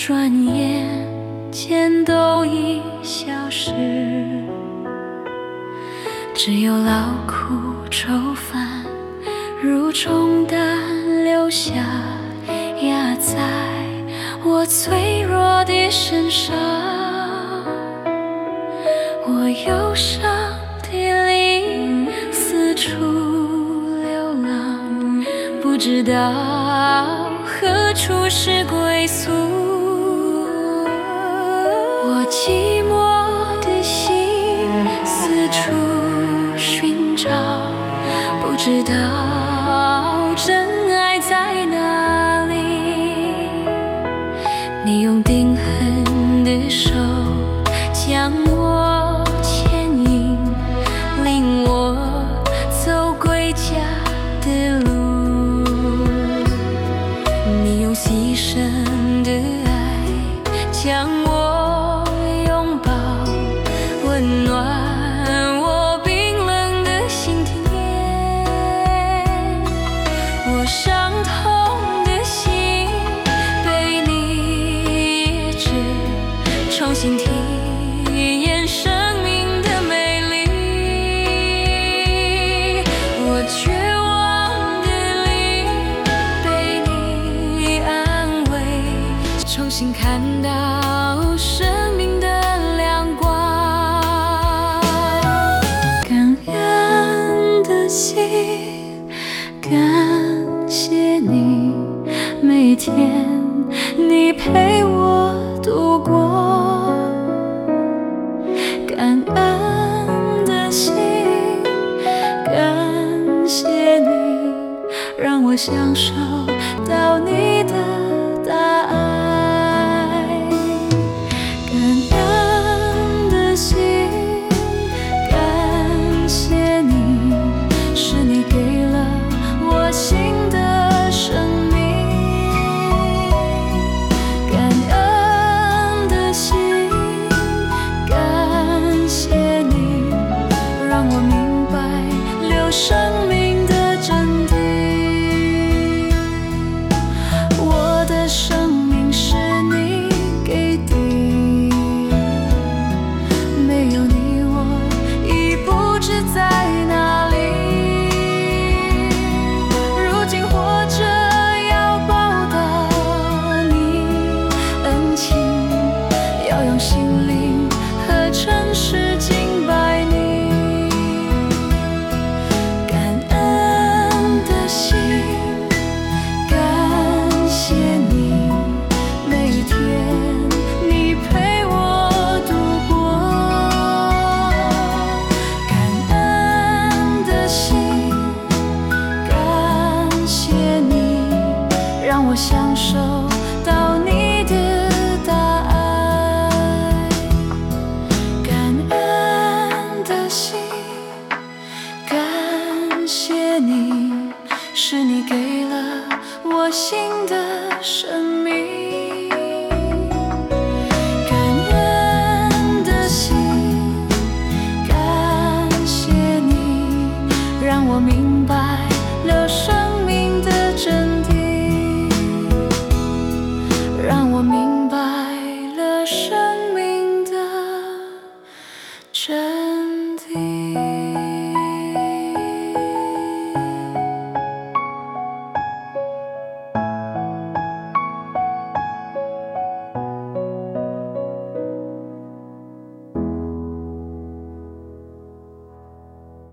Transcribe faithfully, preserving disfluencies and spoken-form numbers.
转眼间都已消失，只有劳苦愁烦如重担留下，压在我脆弱的身上。我忧伤的灵四处流浪，不知道何处是归宿。我寂寞的心四处寻找，不知道真爱在哪里。你用钉痕的手将我牵引，领我走归家的路。你用牺牲的爱将我拥抱，温暖我冰冷的心田。我伤痛的心被你医治，重新体验生命的美丽。我绝望的灵被你安慰，重新看到生命的亮光。感恩的心，感谢你，每天你陪我度过。感恩的心，感谢你，让我享受到你的大爱。感恩的心，感谢你，是你给了我新的生命。感恩的心，感谢你，让我明白留生命的真谛。我的生命是你给的，没有你我已不知在哪里。如今活着要报答你恩情，要用心灵和诚实敬拜你。感恩的心，感谢你，每一天你陪我度过。感恩的心，感谢你，让我享受到你的大爱。感恩的心，感谢你，是你给了我新的生命。感恩的心，感谢你，让我明白了生命的真